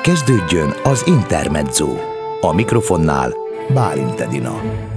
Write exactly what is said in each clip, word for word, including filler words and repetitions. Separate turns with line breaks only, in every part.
Kezdődjön az Intermezzo. A mikrofonnál Bálint Edina.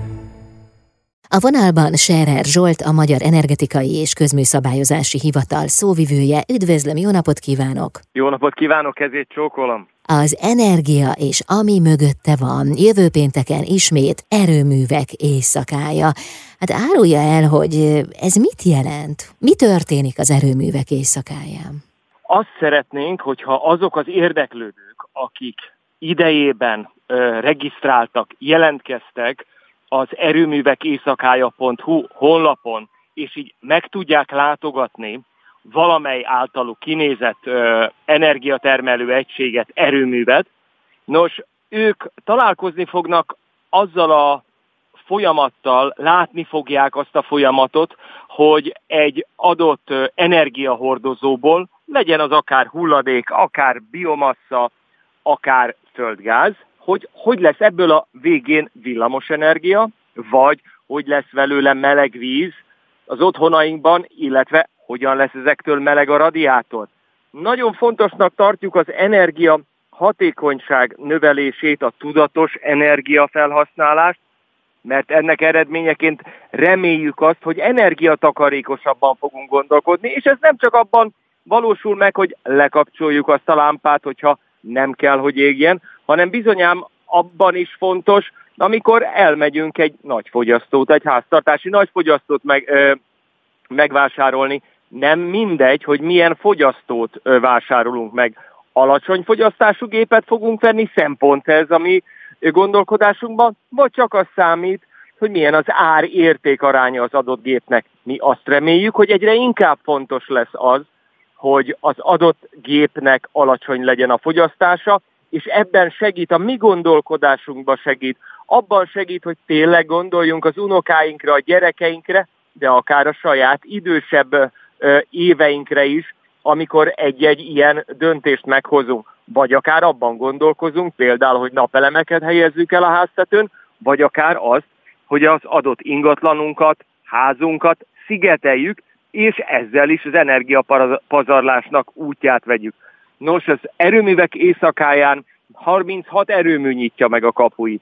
A vonalban Scherer Zsolt, a Magyar Energetikai és Közműszabályozási Hivatal szóvivője. Üdvözlöm, jó napot kívánok!
Jó napot kívánok, kezét csókolom!
Az energia és ami mögötte van, jövő pénteken ismét erőművek éjszakája. Hát árulja el, hogy ez mit jelent? Mi történik az erőművek éjszakáján?
Azt szeretnénk, hogyha azok az érdeklődők, akik idejében ö, regisztráltak, jelentkeztek az erőművek éjszakája pont hu honlapon, és így meg tudják látogatni valamely általuk kinézett ö, energiatermelő egységet, erőművet. Nos, ők találkozni fognak azzal a folyamattal, látni fogják azt a folyamatot, hogy egy adott ö, energiahordozóból, legyen az akár hulladék, akár biomassa, akár földgáz, hogy hogy lesz ebből a végén villamosenergia, vagy hogy lesz belőle meleg víz az otthonainkban, illetve hogyan lesz ezektől meleg a radiátor. Nagyon fontosnak tartjuk az energia hatékonyság növelését, a tudatos energiafelhasználást, mert ennek eredményeként reméljük azt, hogy energiatakarékosabban fogunk gondolkodni, és ez nem csak abban valósul meg, hogy lekapcsoljuk azt a lámpát, hogyha nem kell, hogy égjen, hanem bizonyám abban is fontos, amikor elmegyünk egy nagyfogyasztót, egy háztartási nagyfogyasztót meg, ö, megvásárolni. Nem mindegy, hogy milyen fogyasztót ö, vásárolunk meg. Alacsony fogyasztású gépet fogunk venni, szempont ez a mi gondolkodásunkban, vagy csak az számít, hogy milyen az ár-érték aránya az adott gépnek. Mi azt reméljük, hogy egyre inkább fontos lesz az, hogy az adott gépnek alacsony legyen a fogyasztása, és ebben segít, a mi gondolkodásunkban segít, abban segít, hogy tényleg gondoljunk az unokáinkra, a gyerekeinkre, de akár a saját idősebb ö, éveinkre is, amikor egy-egy ilyen döntést meghozunk. Vagy akár abban gondolkozunk, például, hogy napelemeket helyezzük el a háztetőn, vagy akár azt, hogy az adott ingatlanunkat, házunkat szigeteljük, és ezzel is az energiapazarlásnak útját vegyük. Nos, az erőművek éjszakáján harminchat erőmű nyitja meg a kapuit.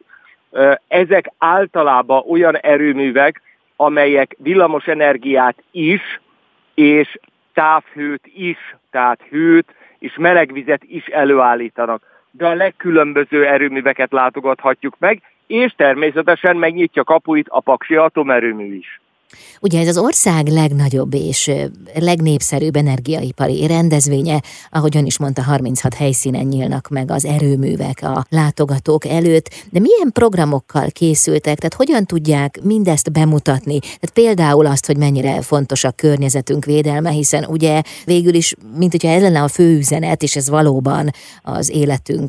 Ezek általában olyan erőművek, amelyek villamos energiát is, és távhőt is, tehát hőt és melegvizet is előállítanak. De a legkülönböző erőműveket látogathatjuk meg, és természetesen megnyitja kapuit a paksi atomerőmű is.
Ugye ez az ország legnagyobb és legnépszerűbb energiaipari rendezvénye, ahogyan is mondta, harminchat helyszínen nyílnak meg az erőművek a látogatók előtt, de milyen programokkal készültek, tehát hogyan tudják mindezt bemutatni? Tehát például azt, hogy mennyire fontos a környezetünk védelme, hiszen ugye végül is, mint hogyha ez lenne a fő üzenet, és ez valóban az életünk,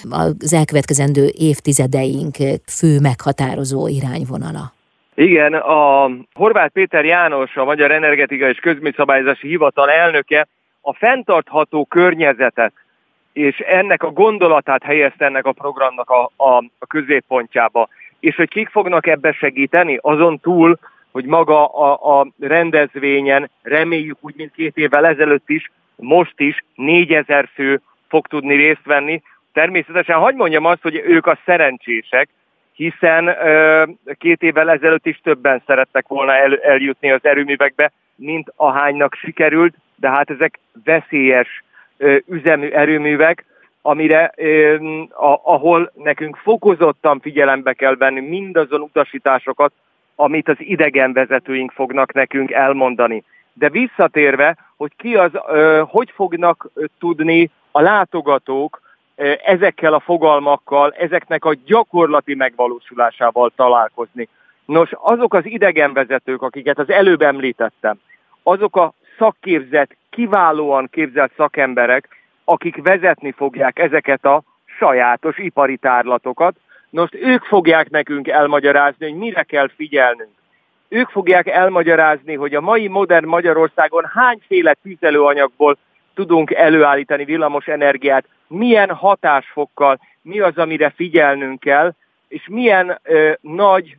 az elkövetkezendő évtizedeink fő meghatározó irányvonala.
Igen, a Horváth Péter János, a Magyar Energetikai és Közműszabályozási Hivatal elnöke a fenntartható környezetet és ennek a gondolatát helyezte ennek a programnak a, a, a középpontjába. És hogy kik fognak ebbe segíteni, azon túl, hogy maga a, a rendezvényen reméljük úgy, mint két évvel ezelőtt is, most is négyezer fő fog tudni részt venni. Természetesen hadd mondjam azt, hogy ők a szerencsések, hiszen ö, két évvel ezelőtt is többen szerettek volna el, eljutni az erőművekbe, mint ahánynak sikerült, de hát ezek veszélyes ö, üzemű erőművek, amire, ö, a, ahol nekünk fokozottan figyelembe kell venni mindazon utasításokat, amit az idegenvezetőink fognak nekünk elmondani. De visszatérve, hogy ki az, ö, hogy fognak tudni a látogatók ezekkel a fogalmakkal, ezeknek a gyakorlati megvalósulásával találkozni. Nos, azok az idegenvezetők, akiket az előbb említettem, azok a szakképzett, kiválóan képzett szakemberek, akik vezetni fogják ezeket a sajátos ipari tárlatokat, nos, ők fogják nekünk elmagyarázni, hogy mire kell figyelnünk. Ők fogják elmagyarázni, hogy a mai modern Magyarországon hányféle tüzelőanyagból tudunk előállítani villamos energiát, milyen hatásfokkal, mi az, amire figyelnünk kell, és milyen ö, nagy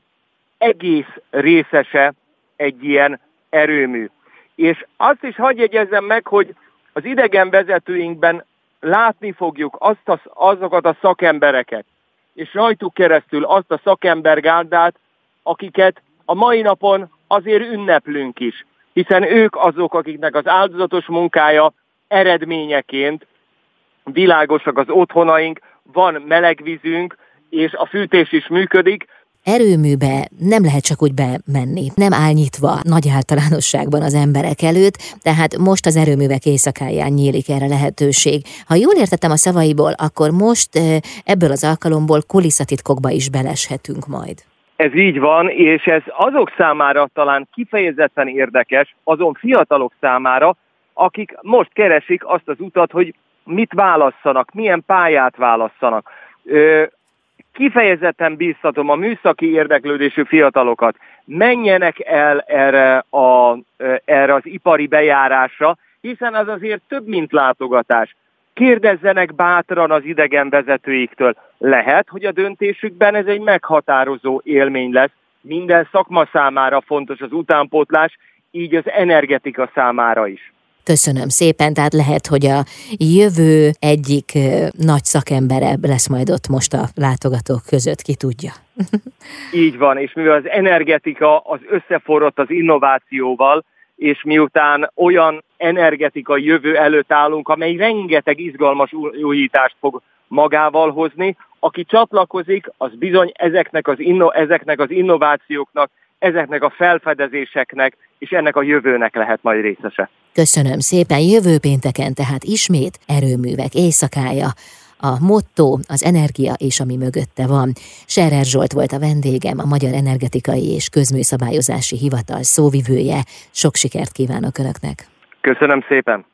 egész részese egy ilyen erőmű. És azt is hadd jegyezzem meg, hogy az idegenvezetőinkben látni fogjuk azt a, azokat a szakembereket, és rajtuk keresztül azt a szakembergárdát, akiket a mai napon azért ünneplünk is, hiszen ők azok, akiknek az áldozatos munkája eredményeként világosak az otthonaink, van melegvízünk, és a fűtés is működik.
Erőműbe nem lehet csak úgy bemenni, nem áll nyitva nagy általánosságban az emberek előtt, tehát most az erőművek éjszakáján nyílik erre lehetőség. Ha jól értettem a szavaiból, akkor most ebből az alkalomból kulisszatitkokba is beleshetünk majd.
Ez így van, és ez azok számára talán kifejezetten érdekes, azon fiatalok számára, akik most keresik azt az utat, hogy mit válasszanak, milyen pályát válasszanak. Kifejezetten bíztatom a műszaki érdeklődésű fiatalokat, menjenek el erre, a, erre az ipari bejárásra, hiszen az azért több, mint látogatás. Kérdezzenek bátran az idegen vezetőiktől. Lehet, hogy a döntésükben ez egy meghatározó élmény lesz. Minden szakma számára fontos az utánpótlás, így az energetika számára is.
Köszönöm szépen, tehát lehet, hogy a jövő egyik nagy szakembere lesz majd ott most a látogatók között, ki tudja.
Így van, és mivel az energetika az összeforrott az innovációval, és miután olyan energetikai jövő előtt állunk, amely rengeteg izgalmas újítást fog magával hozni, aki csatlakozik, az bizony ezeknek az, inno, ezeknek az innovációknak, ezeknek a felfedezéseknek, és ennek a jövőnek lehet majd részese.
Köszönöm szépen, jövő pénteken tehát ismét erőművek éjszakája. A motto, az energia és ami mögötte van. Scherer Zsolt volt a vendégem, a Magyar Energetikai és Közműszabályozási Hivatal szóvivője. Sok sikert kívánok Önöknek!
Köszönöm szépen!